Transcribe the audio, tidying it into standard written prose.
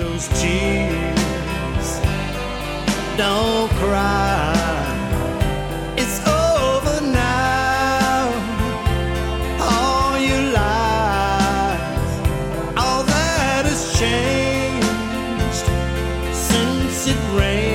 those tears. Don't cry, it's over now. All your lies, all that has changed since it rained.